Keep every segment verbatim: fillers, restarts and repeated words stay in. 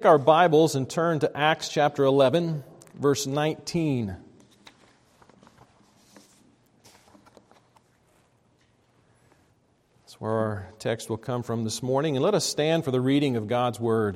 Our Bibles and turn to Acts chapter eleven, verse nineteen. That's where our text will come from this morning. And let us stand for the reading of God's Word.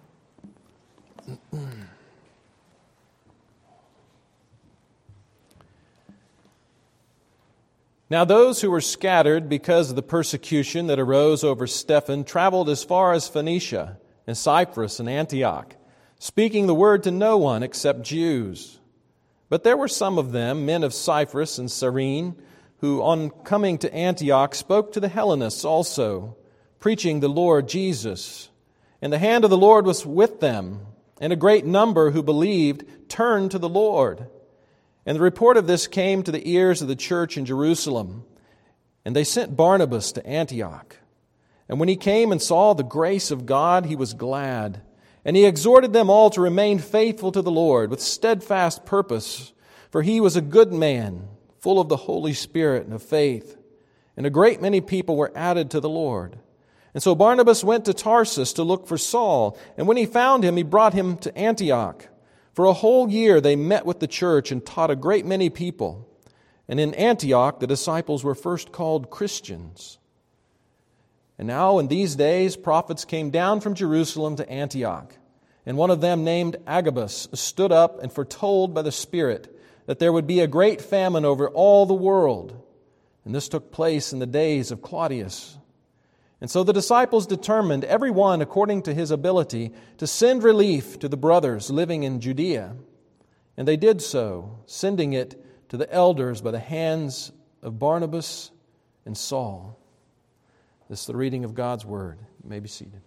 Now those who were scattered because of the persecution that arose over Stephen traveled as far as Phoenicia, and Cyprus and Antioch, speaking the word to no one except Jews. But there were some of them, men of Cyprus and Cyrene, who on coming to Antioch spoke to the Hellenists also, preaching the Lord Jesus. And the hand of the Lord was with them, and a great number who believed turned to the Lord. And the report of this came to the ears of the church in Jerusalem, and they sent Barnabas to Antioch. And when he came and saw the grace of God, he was glad. And he exhorted them all to remain faithful to the Lord with steadfast purpose. For he was a good man, full of the Holy Spirit and of faith. And a great many people were added to the Lord. And so Barnabas went to Tarsus to look for Saul. And when he found him, he brought him to Antioch. For a whole year they met with the church and taught a great many people. And in Antioch the disciples were first called Christians. And now in these days prophets came down from Jerusalem to Antioch, and one of them named Agabus stood up and foretold by the Spirit that there would be a great famine over all the world. And this took place in the days of Claudius. And so the disciples determined, every one according to his ability, to send relief to the brothers living in Judea. And they did so, sending it to the elders by the hands of Barnabas and Saul. This is the reading of God's Word. You may be seated.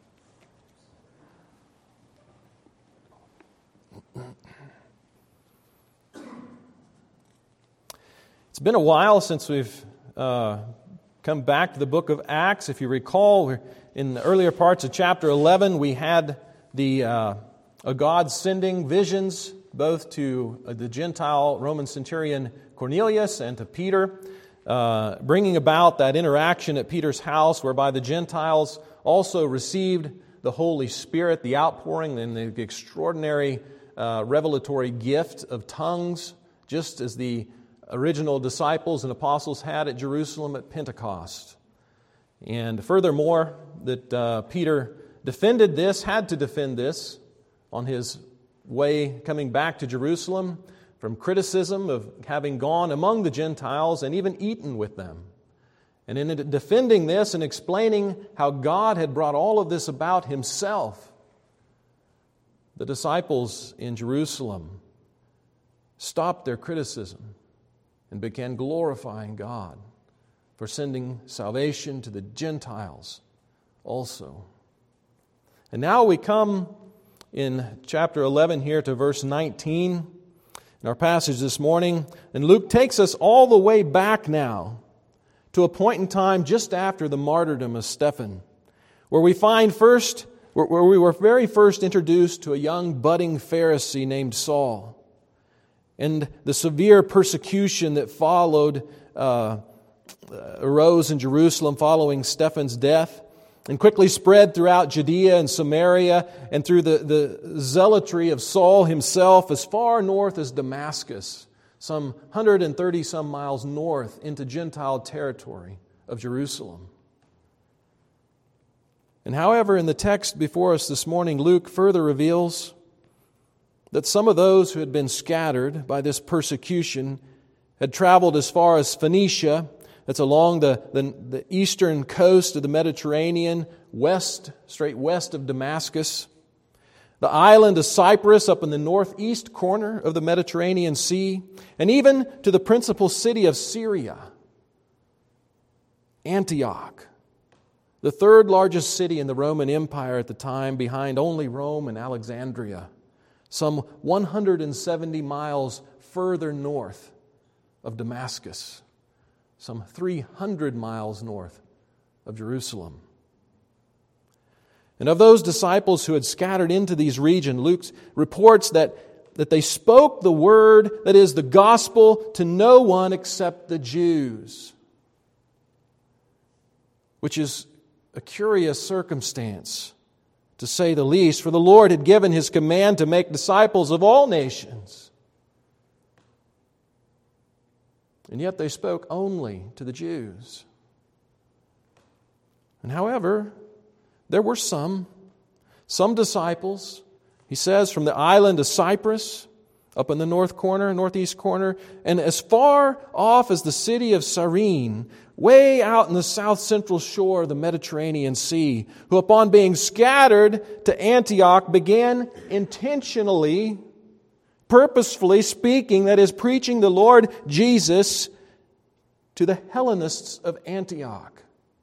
It's been a while since we've uh, come back to the book of Acts. If you recall, in the earlier parts of chapter eleven, we had the uh, a God sending visions both to the Gentile Roman centurion Cornelius and to Peter, Uh, bringing about that interaction at Peter's house whereby the Gentiles also received the Holy Spirit, the outpouring and the extraordinary uh, revelatory gift of tongues, just as the original disciples and apostles had at Jerusalem at Pentecost. And furthermore, that uh, Peter defended this, had to defend this on his way coming back to Jerusalem, from criticism of having gone among the Gentiles and even eaten with them. And in defending this and explaining how God had brought all of this about Himself, the disciples in Jerusalem stopped their criticism and began glorifying God for sending salvation to the Gentiles also. And now we come in chapter eleven here to verse nineteen. In our passage this morning, and Luke takes us all the way back now to a point in time just after the martyrdom of Stephen, where we find first, where we were very first introduced to a young budding Pharisee named Saul, and the severe persecution that followed uh, arose in Jerusalem following Stephen's death, and quickly spread throughout Judea and Samaria, and through the, the zealotry of Saul himself as far north as Damascus, some one hundred thirty some miles north into Gentile territory of Jerusalem. And however, in the text before us this morning, Luke further reveals that some of those who had been scattered by this persecution had traveled as far as Phoenicia. That's along the, the, the eastern coast of the Mediterranean, west, straight west of Damascus. The island of Cyprus up in the northeast corner of the Mediterranean Sea, and even to the principal city of Syria, Antioch, the third largest city in the Roman Empire at the time, behind only Rome and Alexandria, some one hundred seventy miles further north of Damascus, some three hundred miles north of Jerusalem. And of those disciples who had scattered into these regions, Luke reports that, that they spoke the word, that is, the gospel, to no one except the Jews, which is a curious circumstance to say the least, for the Lord had given His command to make disciples of all nations. And yet they spoke only to the Jews. And however, there were some, some disciples, he says, from the island of Cyprus, up in the north corner, northeast corner, and as far off as the city of Cyrene, way out in the south central shore of the Mediterranean Sea, who upon being scattered to Antioch began intentionally, purposefully speaking, that is, preaching the Lord Jesus to the Hellenists of Antioch,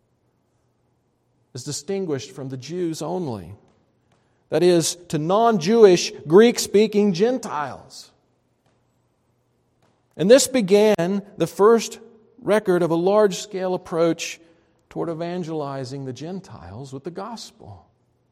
as distinguished from the Jews only. That is, to non-Jewish, Greek-speaking Gentiles. And this began the first record of a large-scale approach toward evangelizing the Gentiles with the gospel.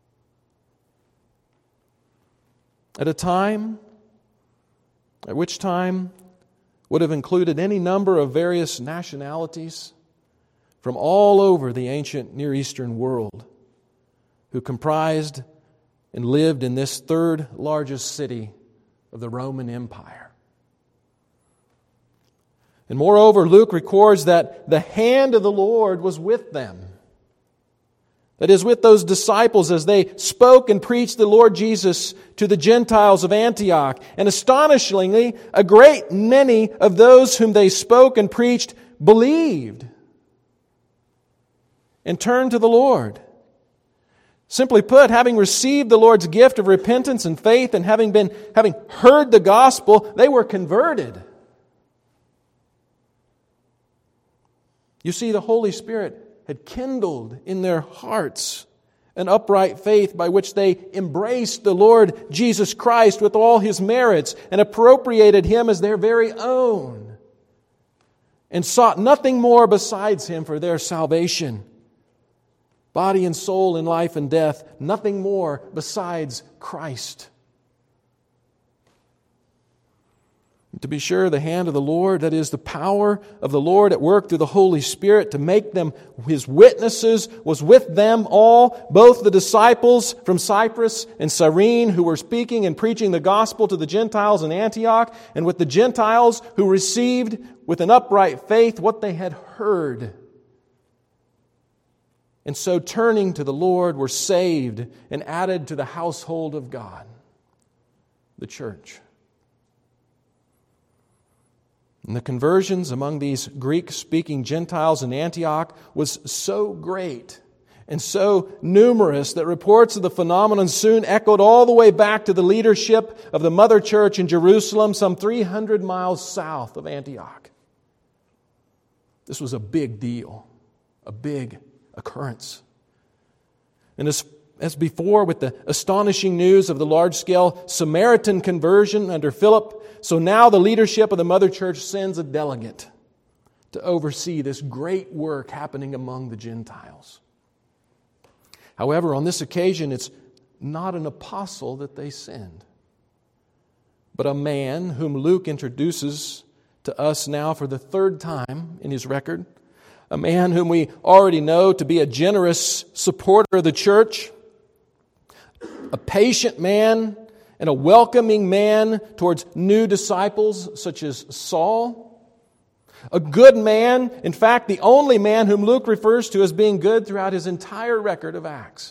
At a time, at which time would have included any number of various nationalities from all over the ancient Near Eastern world, who comprised and lived in this third largest city of the Roman Empire. And moreover, Luke records that the hand of the Lord was with them. That is, with those disciples as they spoke and preached the Lord Jesus to the Gentiles of Antioch. And astonishingly, a great many of those whom they spoke and preached believed and turned to the Lord. Simply put, having received the Lord's gift of repentance and faith, and having been having heard the gospel, they were converted. You see, the Holy Spirit had kindled in their hearts an upright faith by which they embraced the Lord Jesus Christ with all His merits and appropriated Him as their very own, and sought nothing more besides Him for their salvation. Body and soul in life and death, nothing more besides Christ. To be sure, the hand of the Lord, that is the power of the Lord at work through the Holy Spirit to make them His witnesses, was with them all, both the disciples from Cyprus and Cyrene who were speaking and preaching the gospel to the Gentiles in Antioch, and with the Gentiles who received with an upright faith what they had heard. And so turning to the Lord were saved and added to the household of God, the church. And the conversions among these Greek-speaking Gentiles in Antioch was so great and so numerous that reports of the phenomenon soon echoed all the way back to the leadership of the mother church in Jerusalem, some three hundred miles south of Antioch. This was a big deal, a big occurrence. And as, as before, with the astonishing news of the large-scale Samaritan conversion under Philip, so now the leadership of the Mother Church sends a delegate to oversee this great work happening among the Gentiles. However, on this occasion, it's not an apostle that they send, but a man whom Luke introduces to us now for the third time in his record, a man whom we already know to be a generous supporter of the church, a patient man and a welcoming man towards new disciples such as Saul, a good man, in fact, the only man whom Luke refers to as being good throughout his entire record of Acts.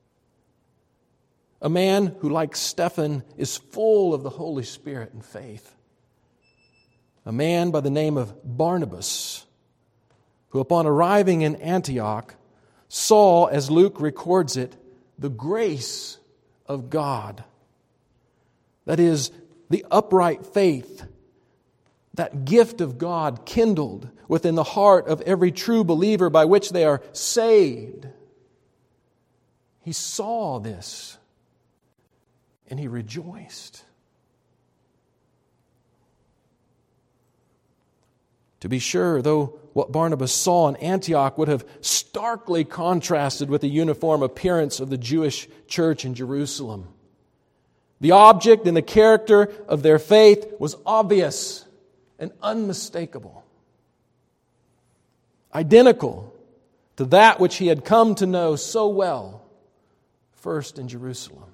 A man who, like Stephen, is full of the Holy Spirit and faith. A man by the name of Barnabas, who upon arriving in Antioch saw, as Luke records it, the grace of God. That is, the upright faith, that gift of God kindled within the heart of every true believer by which they are saved. He saw this and he rejoiced. To be sure, though what Barnabas saw in Antioch would have starkly contrasted with the uniform appearance of the Jewish church in Jerusalem, the object and the character of their faith was obvious and unmistakable, identical to that which he had come to know so well first in Jerusalem.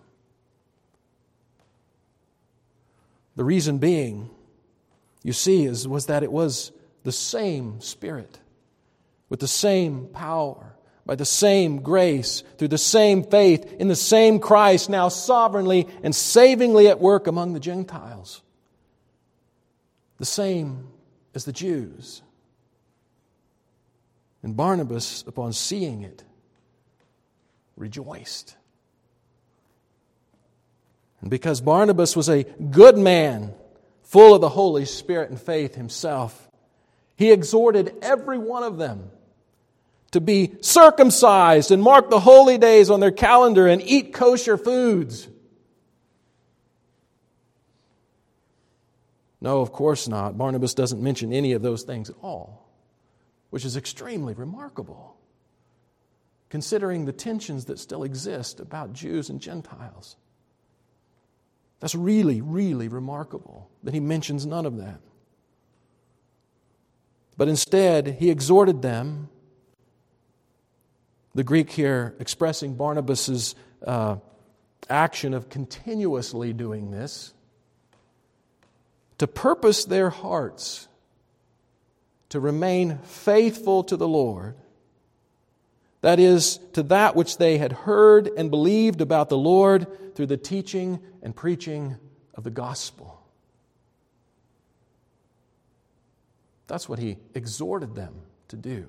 The reason being, you see, is was that it was the same Spirit, with the same power, by the same grace, through the same faith, in the same Christ, now sovereignly and savingly at work among the Gentiles. The same as the Jews. And Barnabas, upon seeing it, rejoiced. And because Barnabas was a good man, full of the Holy Spirit and faith himself, he exhorted every one of them to be circumcised and mark the holy days on their calendar and eat kosher foods. No, of course not. Barnabas doesn't mention any of those things at all, which is extremely remarkable, considering the tensions that still exist about Jews and Gentiles. That's really, really remarkable that he mentions none of that. But instead, he exhorted them, the Greek here expressing Barnabas' uh, action of continuously doing this, to purpose their hearts to remain faithful to the Lord. That is, to that which they had heard and believed about the Lord through the teaching and preaching of the gospel. That's what he exhorted them to do.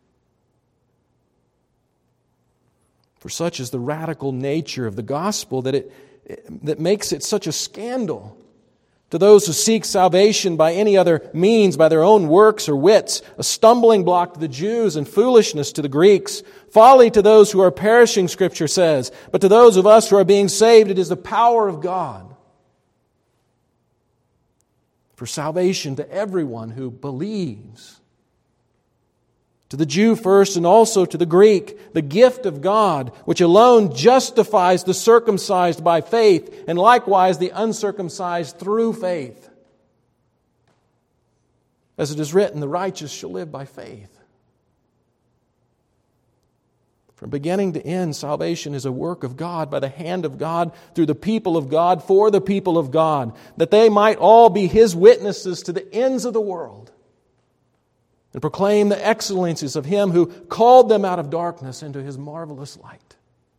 For such is the radical nature of the gospel that it that makes it such a scandal to those who seek salvation by any other means, by their own works or wits, a stumbling block to the Jews and foolishness to the Greeks, folly to those who are perishing, Scripture says, but to those of us who are being saved, it is the power of God for salvation to everyone who believes. To the Jew first and also to the Greek, the gift of God, which alone justifies the circumcised by faith, and likewise the uncircumcised through faith. As it is written, the righteous shall live by faith. From beginning to end, salvation is a work of God, by the hand of God, through the people of God, for the people of God, that they might all be His witnesses to the ends of the world, and proclaim the excellencies of Him who called them out of darkness into His marvelous light.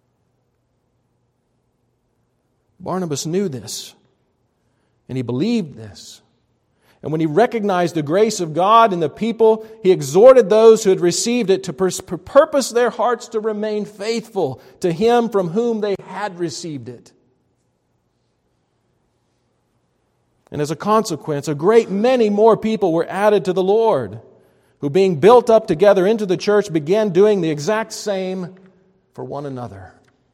Barnabas knew this, and he believed this. And when he recognized the grace of God in the people, he exhorted those who had received it to purpose their hearts to remain faithful to Him from whom they had received it. And as a consequence, a great many more people were added to the Lord, who being built up together into the church began doing the exact same for one another.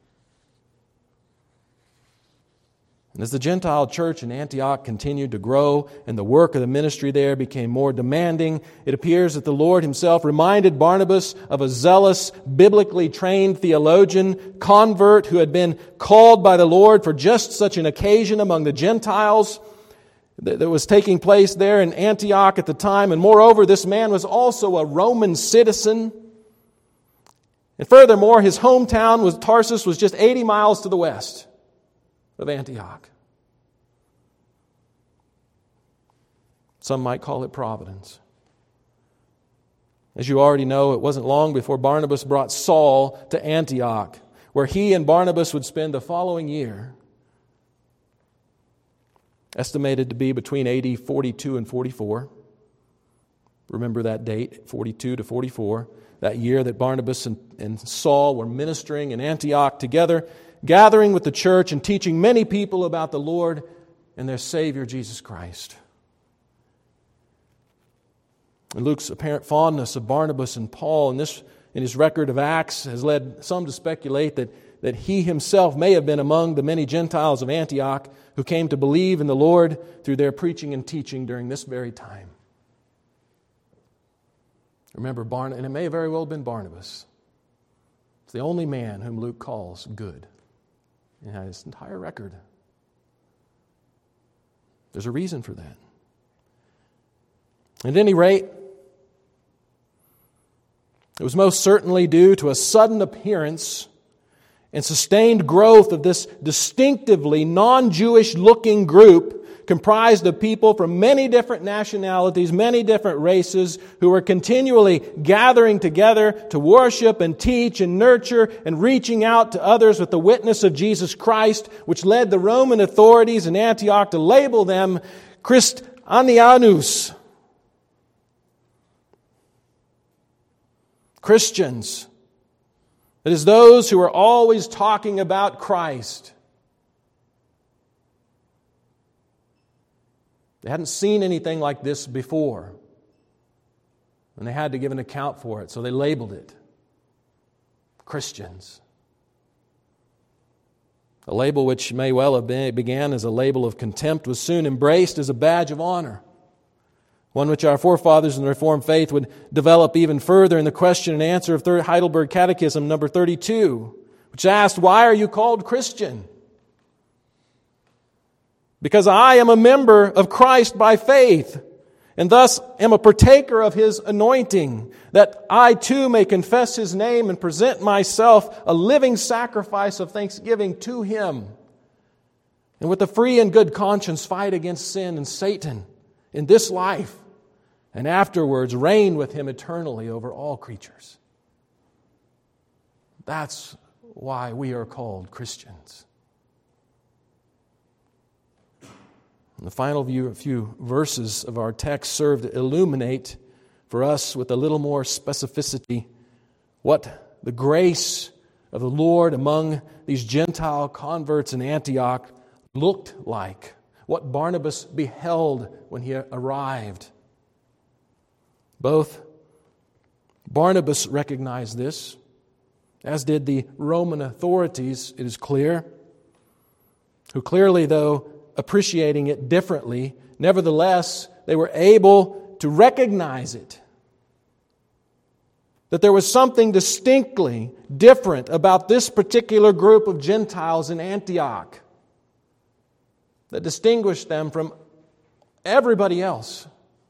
And as the Gentile church in Antioch continued to grow and the work of the ministry there became more demanding, it appears that the Lord Himself reminded Barnabas of a zealous, biblically trained theologian, convert who had been called by the Lord for just such an occasion among the Gentiles that was taking place there in Antioch at the time. And moreover, this man was also a Roman citizen. And furthermore, his hometown was Tarsus was just eighty miles to the west of Antioch. Some might call it providence. As you already know, it wasn't long before Barnabas brought Saul to Antioch, where he and Barnabas would spend the following year, estimated to be between A D forty-two and forty-four. Remember that date, forty-two to forty-four, that year that Barnabas and, and Saul were ministering in Antioch together, gathering with the church and teaching many people about the Lord and their Savior, Jesus Christ. And Luke's apparent fondness of Barnabas and Paul in this in his record of Acts has led some to speculate that that he himself may have been among the many Gentiles of Antioch who came to believe in the Lord through their preaching and teaching during this very time. Remember, Barn- and it may have very well been Barnabas. It's the only man whom Luke calls good in his entire record. There's a reason for that. At any rate, it was most certainly due to a sudden appearance and sustained growth of this distinctively non-Jewish looking group comprised of people from many different nationalities, many different races, who were continually gathering together to worship and teach and nurture and reaching out to others with the witness of Jesus Christ, which led the Roman authorities in Antioch to label them Christianianus, Christians. That is, those who are always talking about Christ. They hadn't seen anything like this before, and they had to give an account for it, so they labeled it Christians. A label which may well have been, began as a label of contempt was soon embraced as a badge of honor, one which our forefathers in the Reformed faith would develop even further in the question and answer of Heidelberg Catechism number thirty-two, which asked, "Why are you called Christian?" "Because I am a member of Christ by faith, and thus am a partaker of His anointing, that I too may confess His name and present myself a living sacrifice of thanksgiving to Him, and with a free and good conscience fight against sin and Satan in this life, and afterwards reign with Him eternally over all creatures." That's why we are called Christians. And the final few, few verses of our text serve to illuminate for us with a little more specificity what the grace of the Lord among these Gentile converts in Antioch looked like, what Barnabas beheld when he arrived. Both Barnabas recognized this, as did the Roman authorities, it is clear, who clearly, though appreciating it differently, nevertheless, they were able to recognize it. That there was something distinctly different about this particular group of Gentiles in Antioch that distinguished them from everybody else.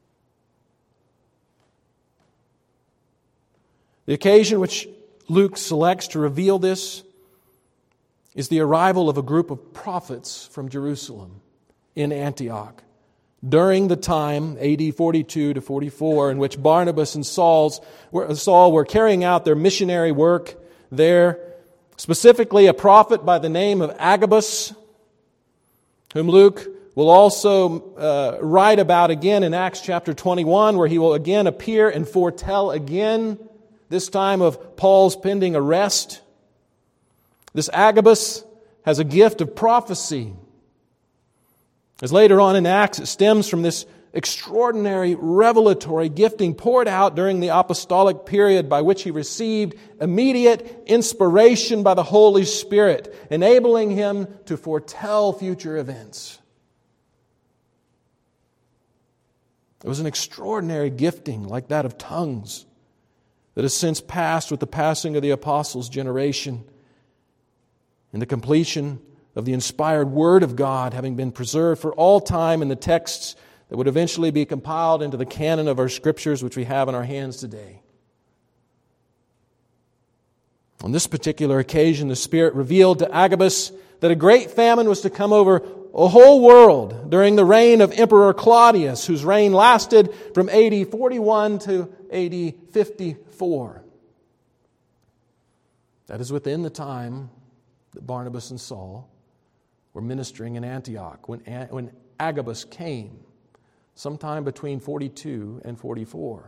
The occasion which Luke selects to reveal this is the arrival of a group of prophets from Jerusalem in Antioch during the time, A D forty-two to forty-four, in which Barnabas and Saul's, Saul were carrying out their missionary work there. Specifically, a prophet by the name of Agabus, whom Luke will also uh, write about again in Acts chapter twenty-one, where he will again appear and foretell again, this time of Paul's pending arrest. This Agabus has a gift of prophecy. As later on in Acts, it stems from this extraordinary revelatory gifting poured out during the apostolic period, by which he received immediate inspiration by the Holy Spirit, enabling him to foretell future events. It was an extraordinary gifting like that of tongues that has since passed with the passing of the apostles' generation, and the completion of the inspired Word of God having been preserved for all time in the texts that would eventually be compiled into the canon of our Scriptures, which we have in our hands today. On this particular occasion, the Spirit revealed to Agabus that a great famine was to come over a whole world during the reign of Emperor Claudius, whose reign lasted from A D forty-one to A D fifty-four. That is within the time that Barnabas and Saul were ministering in Antioch, when, when Agabus came, sometime between forty-two and forty-four.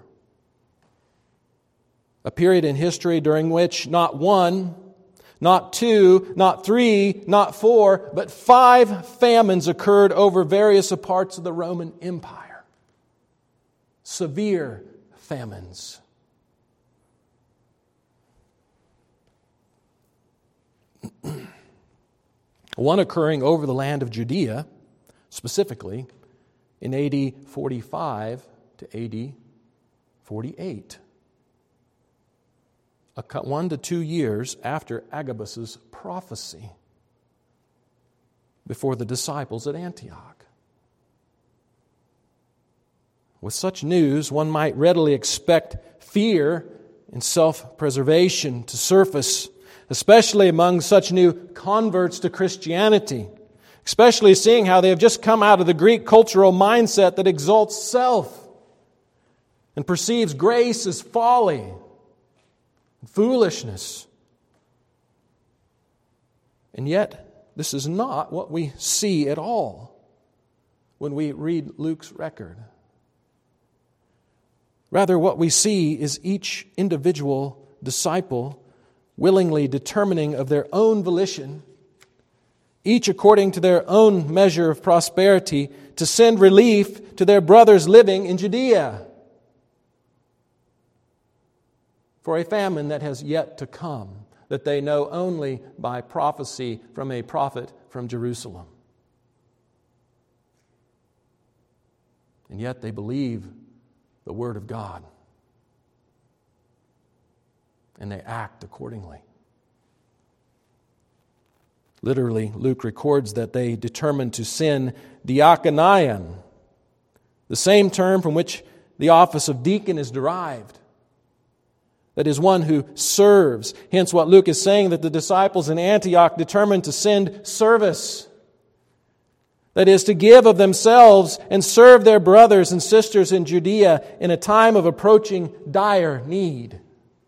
A period in history during which not one, not two, not three, not four, but five famines occurred over various parts of the Roman Empire. Severe famines. One occurring over the land of Judea, specifically in A D forty-five to A D forty-eight. One to two years after Agabus' prophecy before the disciples at Antioch. With such news, one might readily expect fear and self-preservation to surface especially among such new converts to Christianity, especially seeing how they have just come out of the Greek cultural mindset that exalts self and perceives grace as folly and foolishness. And yet, this is not what we see at all when we read Luke's record. Rather, what we see is each individual disciple willingly determining of their own volition, each according to their own measure of prosperity, to send relief to their brothers living in Judea for a famine that has yet to come, that they know only by prophecy from a prophet from Jerusalem. And yet they believe the Word of God, and they act accordingly. Literally, Luke records that they determined to send diakonion, the same term from which the office of deacon is derived. That is, one who serves. Hence what Luke is saying, that the disciples in Antioch determined to send service. That is, to give of themselves and serve their brothers and sisters in Judea in a time of approaching dire need,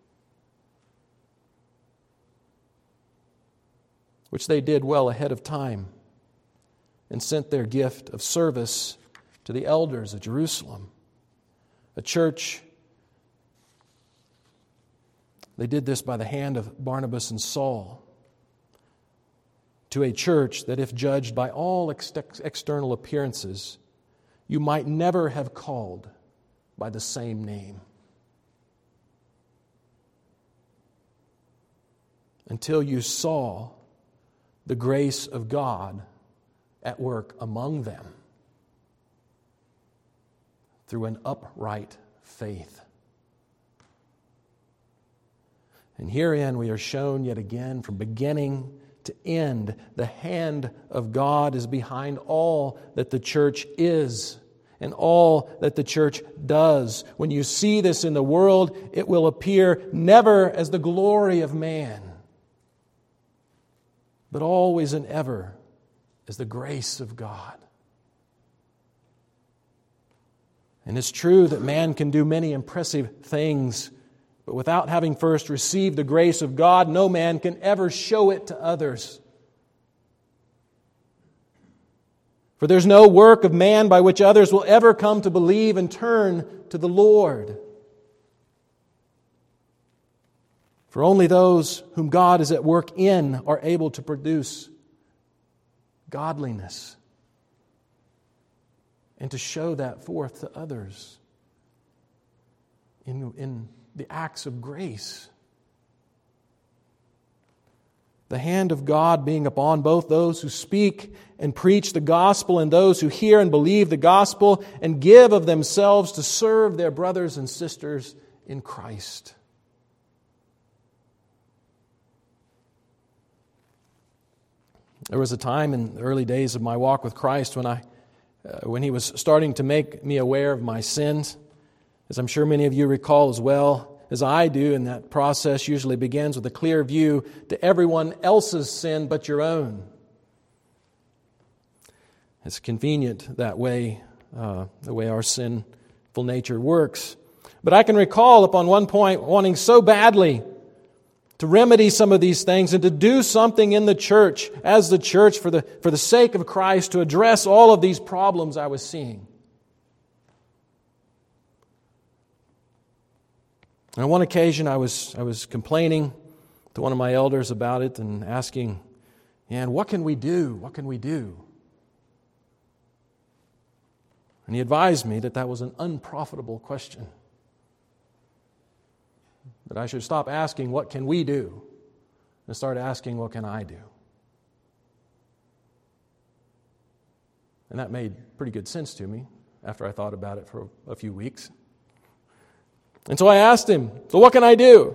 which they did well ahead of time, and sent their gift of service to the elders of Jerusalem, a church. They did this by the hand of Barnabas and Saul, to a church that, if judged by all ex- external appearances, you might never have called by the same name, until you saw the grace of God at work among them through an upright faith. And herein we are shown yet again, from beginning to end, the hand of God is behind all that the church is and all that the church does. When you see this in the world, it will appear never as the glory of man, but always and ever as the grace of God. And it's true that man can do many impressive things, but without having first received the grace of God, no man can ever show it to others. For there's no work of man by which others will ever come to believe and turn to the Lord. For only those whom God is at work in are able to produce godliness and to show that forth to others in, in the acts of grace. The hand of God being upon both those who speak and preach the gospel and those who hear and believe the gospel and give of themselves to serve their brothers and sisters in Christ. There was a time in the early days of my walk with Christ when I, uh, when He was starting to make me aware of my sins, as I'm sure many of you recall as well as I do, and that process usually begins with a clear view to everyone else's sin but your own. It's convenient that way, uh, the way our sinful nature works. But I can recall upon one point wanting so badly to remedy some of these things and to do something in the church, as the church, for the, for the sake of Christ, to address all of these problems I was seeing. And on one occasion, I was I was complaining to one of my elders about it and asking, "Man, what can we do? What can we do?" And he advised me that that was an unprofitable question. That I should stop asking, "What can we do?" and start asking, "What can I do?" And that made pretty good sense to me after I thought about it for a few weeks. And so I asked him, "So what can I do?"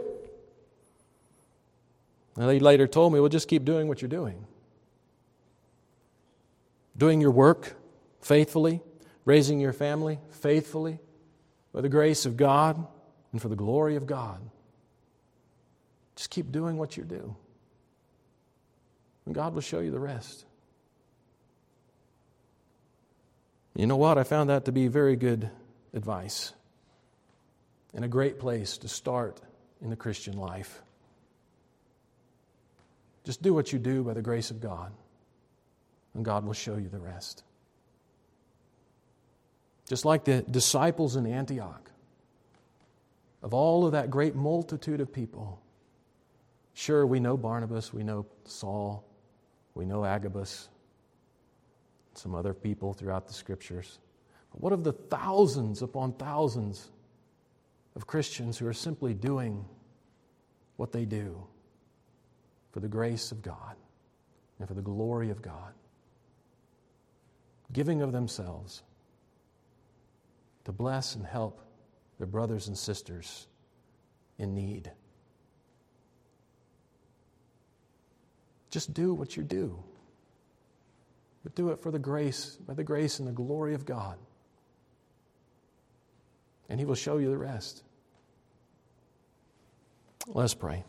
And he later told me, "Well, just keep doing what you're doing. Doing your work faithfully, raising your family faithfully, by the grace of God and for the glory of God. Just keep doing what you do." and God will show you the rest. You know what? I found that to be very good advice and a great place to start in the Christian life. Just do what you do by the grace of God, and God will show you the rest. Just like the disciples in Antioch, of all of that great multitude of people, sure, we know Barnabas, we know Saul, we know Agabus, some other people throughout the Scriptures. But what of the thousands upon thousands of Christians who are simply doing what they do for the grace of God and for the glory of God, giving of themselves to bless and help their brothers and sisters in need? Just do what you do. But do it for the grace, by the grace and the glory of God. And He will show you the rest. Let's pray.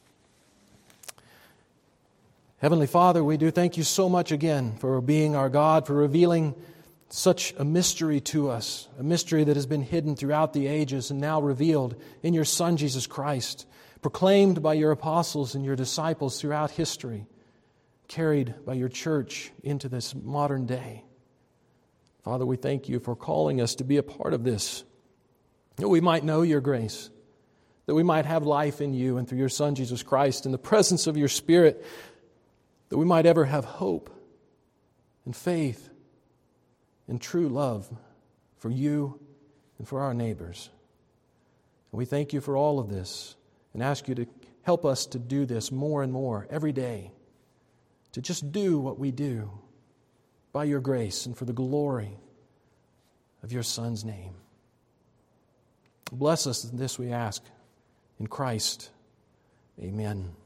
Heavenly Father, we do thank You so much again for being our God, for revealing such a mystery to us, a mystery that has been hidden throughout the ages and now revealed in Your Son, Jesus Christ, proclaimed by Your apostles and Your disciples throughout history, carried by Your church into this modern day. Father, we thank You for calling us to be a part of this, that we might know Your grace, that we might have life in You and through Your Son, Jesus Christ, in the presence of Your Spirit, that we might ever have hope and faith and true love for You and for our neighbors. And we thank You for all of this and ask You to help us to do this more and more every day, to just do what we do by Your grace and for the glory of Your Son's name. Bless us in this, we ask, in Christ. Amen.